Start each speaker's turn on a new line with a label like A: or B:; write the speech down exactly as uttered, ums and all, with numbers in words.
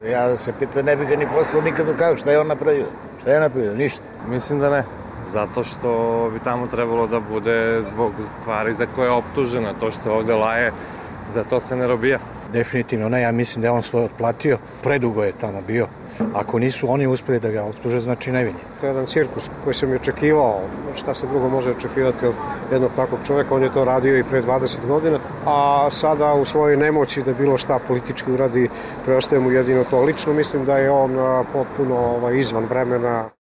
A: Ja se pitam, ne bih ga ni poslao nikad u Hag, šta je on napravio? Šta je napravio? Ništa.
B: Mislim da ne. Zato što bi tamo trebalo da bude zbog stvari za koje je optužena. To što ovde laje, za to se ne robija.
C: Definitivno ne, ja mislim da je on svoje otplatio. Predugo je tamo bio. Ako nisu oni uspeli da ga optuže, znači nevin je.
D: To je jedan cirkus koji sam i očekivao. Šta se drugo može očekivati od jednog takvog čoveka? On je to radio i pre dvadeset godina, a sada u svojoj nemoći da bilo šta politički uradi, preostaje mu jedino to. Lično mislim da je on potpuno ovaj, izvan vremena.